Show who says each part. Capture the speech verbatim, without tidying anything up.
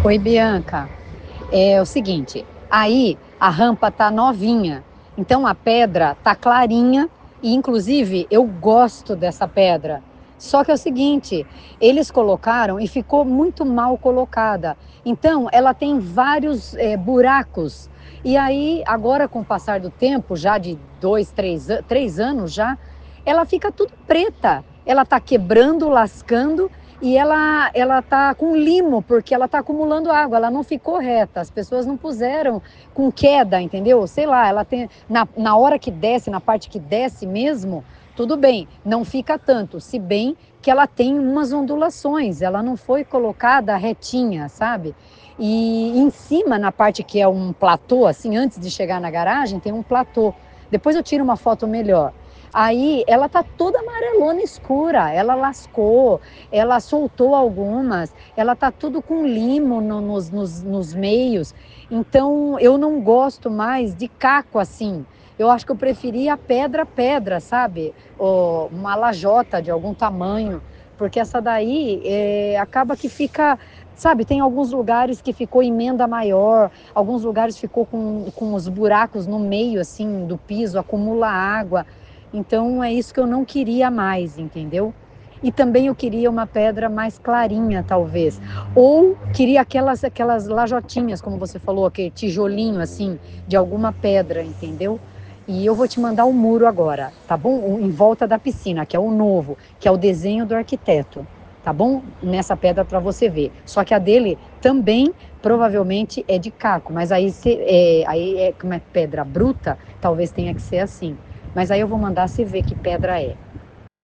Speaker 1: Oi, Bianca. É o seguinte, aí a rampa tá novinha, então a pedra tá clarinha e inclusive eu gosto dessa pedra. Só que é o seguinte, eles colocaram e ficou muito mal colocada. Então ela tem vários eh, buracos. E aí agora com o passar do tempo, já de dois, três, an- três anos já, ela fica tudo preta. Ela tá quebrando, lascando e ela ela tá com limo porque ela tá acumulando água, ela não ficou reta, as pessoas não puseram com queda, entendeu? Sei lá, ela tem na, na hora que desce, na parte que desce mesmo, tudo bem, não fica tanto, se bem que ela tem umas ondulações, ela não foi colocada retinha, sabe? E em cima, na parte que é um platô, assim, antes de chegar na garagem, tem um platô. Depois eu tiro uma foto melhor. Aí ela tá toda amarelona escura, ela lascou, ela soltou algumas, ela tá tudo com limo no- nos, nos, nos meios. Então eu não gosto mais de caco assim. Eu acho que eu preferia pedra pedra, sabe? Ou uma lajota de algum tamanho, porque essa daí é, acaba que fica, sabe? Tem alguns lugares que ficou emenda maior, alguns lugares ficou com, com os buracos no meio assim do piso, acumula água. Então é isso que eu não queria mais, entendeu? E também eu queria uma pedra mais clarinha, talvez. Ou queria aquelas, aquelas lajotinhas, como você falou, aquele tijolinho assim, de alguma pedra, entendeu? E eu vou te mandar o muro agora, tá bom? O- Em volta da piscina, que é o novo, que é o desenho do arquiteto, tá bom? Nessa pedra para você ver. Só que a dele também provavelmente é de caco, mas aí, se, é, aí é como é pedra bruta, talvez tenha que ser assim. Mas aí eu vou mandar você ver que pedra é.